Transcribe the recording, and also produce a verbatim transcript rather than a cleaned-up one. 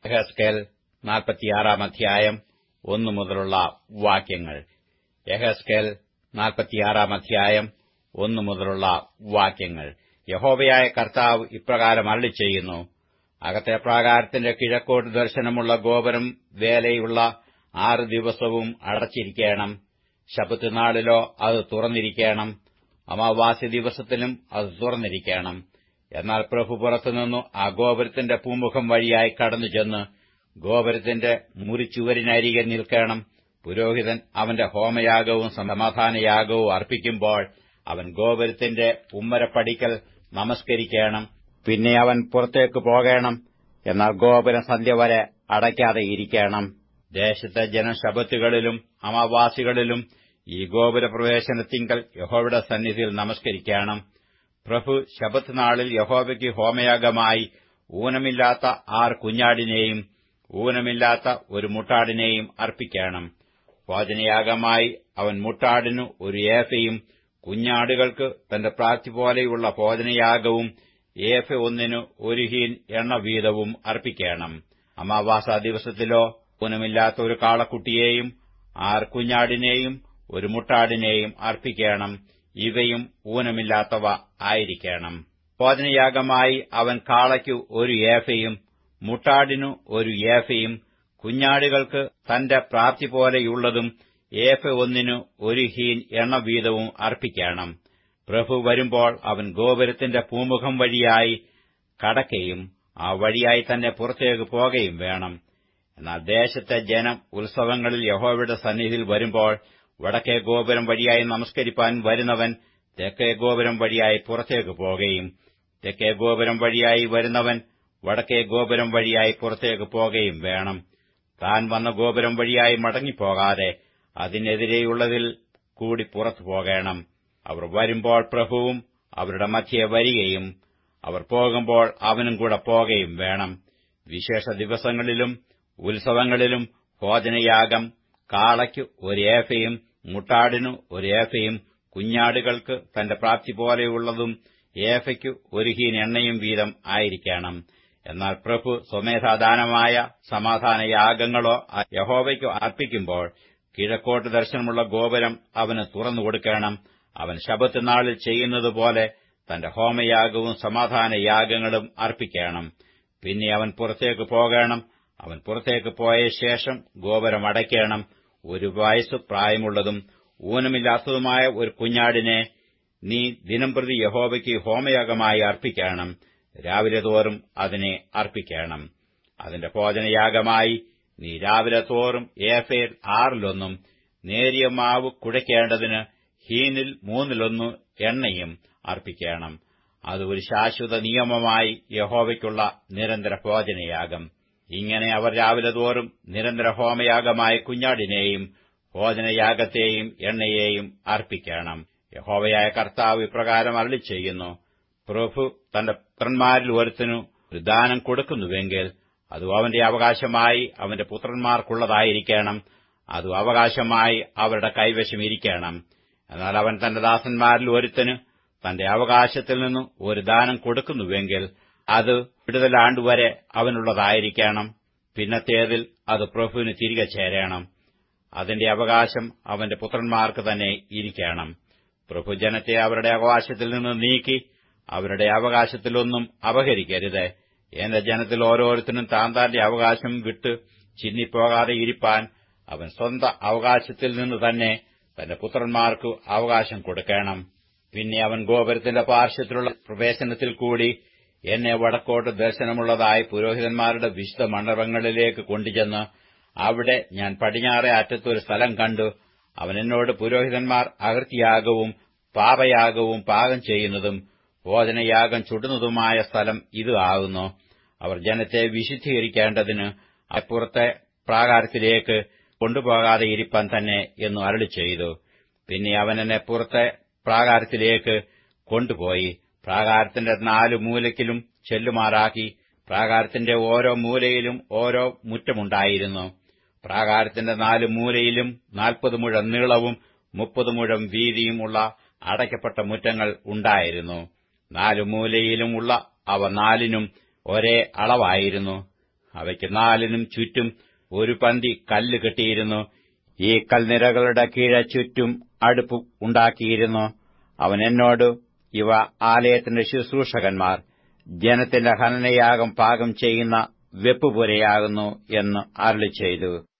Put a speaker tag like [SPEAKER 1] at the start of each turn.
[SPEAKER 1] യെഹെസ്കേൽ നാൽപ്പത്തിയാറാം അധ്യായം ഒന്നു മുതലുള്ള വാക്യങ്ങൾ. യെഹെസ്കേൽ നാൽപ്പത്തിയാറാം അധ്യായം ഒന്നു മുതലുള്ള വാക്യങ്ങൾ. യഹോവയായ കർത്താവ് ഇപ്രകാരം അരുളിച്ചെയ്യുന്നു: അകത്തെ പ്രാകാരത്തിന്റെ കിഴക്കോട്ട് ദർശനമുള്ള ഗോപുരം വേലയുള്ള ആറ് ദിവസവും അടച്ചിരിക്കണം. ശബ്ബത്ത് നാളിലോ അത് തുറന്നിരിക്കണം. അമാവാസി ദിവസത്തിലും അത് തുറന്നിരിക്കണം. എന്നാൽ പ്രഭു പുറത്തുനിന്നു ആ ഗോപുരത്തിന്റെ പൂമുഖം വഴിയായി കടന്നുചെന്ന് ഗോപുരത്തിന്റെ മുറിച്ചുവരിനരികെ നിൽക്കണം. പുരോഹിതൻ അവന്റെ ഹോമയാഗവും സമാധാനയാഗവും അർപ്പിക്കുമ്പോൾ അവൻ ഗോപുരത്തിന്റെ ഉമ്മരപ്പടിക്കൽ നമസ്കരിക്കണം. പിന്നെ അവൻ പുറത്തേക്ക് പോകണം. എന്നാൽ ഗോപുരം സന്ധ്യ വരെ അടയ്ക്കാതെ ഇരിക്കണം. ദേശത്തെ ജനം ശബ്ബത്തുകളിലും അമാവാസികളിലും ഈ ഗോപുരപ്രവേശനത്തിങ്കൽ യഹോവയുടെ സന്നിധിയിൽ നമസ്കരിക്കണം. പ്രഭു ശബ്ബത്ത് നാളിൽ യഹോവയ്ക്ക് ഹോമയാഗമായി ഊനമില്ലാത്ത ആറ് കുഞ്ഞാടിനെയും ഊനമില്ലാത്ത ഒരു മുട്ടാടിനെയും അർപ്പിക്കണം. ഭോജനയാഗമായി അവൻ മുട്ടാടിനു ഒരു ഏഫയും കുഞ്ഞാടുകൾക്ക് തന്റെ പ്രാപ്തി പോലെയുള്ള ഭോജനയാഗവും ഏഫ ഒന്നിനു ഒരു ഹീൻ എണ്ണ വീതവും അർപ്പിക്കണം. അമാവാസ ദിവസത്തിലോ ഊനമില്ലാത്ത ഒരു കാളക്കുട്ടിയെയും ആറ് കുഞ്ഞാടിനെയും ഒരു മുട്ടാടിനെയും അർപ്പിക്കണം. ഇവയും ഊനമില്ലാത്തവ ആയിരിക്കണം. ഭോജനയാഗമായി അവൻ കാളയ്ക്കു ഒരു ഏഫയും മുട്ടാടിനു ഒരു ഏഫയും കുഞ്ഞാടുകൾക്ക് തന്റെ പ്രാപ്തി പോലെയുള്ളതും ഏഫ ഒന്നിനു ഒരു ഹീൻ എണ്ണ വീതവും അർപ്പിക്കണം. പ്രഭു വരുമ്പോൾ അവൻ ഗോപുരത്തിന്റെ പൂമുഖം വഴിയായി കടക്കയും ആ വഴിയായി തന്നെ പുറത്തേക്ക് പോകുകയും വേണം. എന്നാൽ ദേശത്തെ ജനം ഉത്സവങ്ങളിൽ യഹോവയുടെ സന്നിധിയിൽ വരുമ്പോൾ വടക്കേ ഗോപുരം വഴിയായി നമസ്കരിപ്പാൻ വരുന്നവൻ തെക്കേ ഗോപുരം വഴിയായി പുറത്തേക്ക് പോകുകയും തെക്കേ ഗോപുരം വഴിയായി വരുന്നവൻ വടക്കേ ഗോപുരം വഴിയായി പുറത്തേക്ക് പോകുകയും വേണം. താൻ വന്ന ഗോപുരം വഴിയായി മടങ്ങിപ്പോകാതെ അതിനെതിരെയുള്ളതിൽ കൂടി പുറത്തു പോകണം. അവർ വരുമ്പോൾ പ്രഭുവും അവരുടെ മധ്യേ വരികയും അവർ പോകുമ്പോൾ അവനും കൂടെ പോകുകയും വേണം. വിശേഷ ദിവസങ്ങളിലും ഉത്സവങ്ങളിലും ഭോജനയാഗം കാളയ്ക്ക് ഒരു ഏഫയും മുട്ടാടിനു ഒരു ഏഫയും കുഞ്ഞാടുകൾക്ക് തന്റെ പ്രാപ്തി പോലെയുള്ളതും ഏഫയ്ക്കു ഒരു ഹീൻ എണ്ണയും വീതം ആയിരിക്കണം. എന്നാൽ പ്രഭു സ്വമേധാദാനമായ സമാധാനയാഗങ്ങളോ യഹോവയ്ക്കു അർപ്പിക്കുമ്പോൾ കിഴക്കോട്ട് ദർശനമുള്ള ഗോപുരം അവന് തുറന്നുകൊടുക്കണം. അവൻ ശബ്ബത്ത് നാളിൽ ചെയ്യുന്നതുപോലെ തന്റെ ഹോമയാഗവും സമാധാനയാഗങ്ങളും അർപ്പിക്കണം. പിന്നെ അവൻ പുറത്തേക്ക് പോകണം. അവൻ പുറത്തേക്ക് പോയ ശേഷം ഗോപുരം അടയ്ക്കണം. ഒരു വയസ്സു പ്രായമുള്ളതും ഊനമില്ലാത്തതുമായ ഒരു കുഞ്ഞാടിനെ നീ ദിനംപ്രതി യഹോവയ്ക്ക് ഹോമയാഗമായി അർപ്പിക്കണം. രാവിലെ തോറും അതിനെ അർപ്പിക്കണം. അതിന്റെ ഭോജനയാഗമായി നീ രാവിലെ തോറും ഏഫേർ ആറിലൊന്നും നേരിയ മാവ് കുഴയ്ക്കേണ്ടതിന് ഹീനിൽ മൂന്നിലൊന്നു എണ്ണയും അർപ്പിക്കണം. അത് ഒരു ശാശ്വത നിയമമായി യഹോവയ്ക്കുള്ള നിരന്തര ഭോജനയാഗം. ഇങ്ങനെ അവർ രാവിലെ തോറും നിരന്തര ഹോമയാഗമായ കുഞ്ഞാടിനെയും ഭോജനയാഗത്തെയും എണ്ണയെയും അർപ്പിക്കണം. യഹോവയായ കർത്താവ് ഇപ്രകാരം അരുളിച്ചെയ്യുന്നു: പ്രഭു തന്റെ പുത്രന്മാരിൽ ഒരുത്തനു ഒരു ദാനം കൊടുക്കുന്നുവെങ്കിൽ അത് അവന്റെ അവകാശമായി അവന്റെ പുത്രന്മാർക്കുള്ളതായിരിക്കണം. അത് അവകാശമായി അവരുടെ കൈവശം ഇരിക്കണം. എന്നാൽ അവൻ തന്റെ ദാസന്മാരിൽ ഒരുത്തന് തന്റെ അവകാശത്തിൽ നിന്നു ഒരു ദാനം കൊടുക്കുന്നുവെങ്കിൽ അത് വിടുതലാണ്ടുവരെ അവനുള്ളതായിരിക്കണം. പിന്നത്തേതിൽ അത് പ്രഭുവിന് തിരികെ ചേരണം. അതിന്റെ അവകാശം അവന്റെ പുത്രന്മാർക്ക് തന്നെ ഇരിക്കണം. പ്രഭു ജനത്തെ അവരുടെ അവകാശത്തിൽ നിന്ന് നീക്കി അവരുടെ അവകാശത്തിലൊന്നും അപഹരിക്കരുത്. എന്റെ ജനത്തിൽ ഓരോരുത്തരും താൻ താന്റെ അവകാശം വിട്ട് ചിന്നിപ്പോകാതെ ഇരിപ്പാൻ അവൻ സ്വന്തം അവകാശത്തിൽ നിന്ന് തന്നെ തന്റെ പുത്രന്മാർക്ക് അവകാശം കൊടുക്കണം. പിന്നെ അവൻ ഗോപുരത്തിന്റെ പാർശ്വത്തിലുള്ള പ്രവേശനത്തിൽ കൂടി എന്നെ വടക്കോട്ട് ദർശനമുള്ളതായി പുരോഹിതന്മാരുടെ വിശുദ്ധ മണ്ഡപങ്ങളിലേക്ക് കൊണ്ടുചെന്ന് അവിടെ ഞാൻ പടിഞ്ഞാറെ അറ്റത്തൊരു സ്ഥലം കണ്ടു. അവൻ എന്നോട്, പുരോഹിതന്മാർ അകൃത്യയാഗവും പാപയാഗവും പാകം ചെയ്യുന്നതും ഭോജനയാഗം ചുടുന്നതുമായ സ്ഥലം ഇത് ആകുന്നു. അവർ ജനത്തെ വിശുദ്ധീകരിക്കേണ്ടതിന് അപ്പുറത്തെ പ്രാകാരത്തിലേക്ക് കൊണ്ടുപോകാതെ ഇരിപ്പാൻ തന്നെ എന്നു അരുളിച്ചെയ്തു. പിന്നെ അവൻ എന്നെ പുറത്തെ പ്രാകാരത്തിലേക്ക് കൊണ്ടുപോയി പ്രാകാരത്തിന്റെ നാലു മൂലയ്ക്കിലും ചെല്ലുമാറാക്കി. പ്രാകാരത്തിന്റെ ഓരോ മൂലയിലും ഓരോ മുറ്റമുണ്ടായിരുന്നു. പ്രാകാരത്തിന്റെ നാലു മൂലയിലും നാൽപ്പത് മുഴം നീളവും മുപ്പത് മുഴം വീതിയും ഉള്ള അടയ്ക്കപ്പെട്ട മുറ്റങ്ങൾ ഉണ്ടായിരുന്നു. നാലു മൂലയിലുമുള്ള അവ നാലിനും ഒരേ അളവായിരുന്നു. അവയ്ക്ക് നാലിനും ചുറ്റും ഒരു പന്തി കല്ല് കെട്ടിയിരുന്നു. ഈ കൽനിരകളുടെ കീഴെ ചുറ്റും അടുപ്പ് ഉണ്ടാക്കിയിരുന്നു. അവൻ എന്നോട്, ഇവ ആലയത്തിന്റെ ശുശ്രൂഷകന്മാർ ജനത്തിന്റെ ഹനനയാഗം പാകം ചെയ്യുന്ന വെപ്പുപുരയാകുന്നു എന്ന് അരുളിച്ചെയ്തു.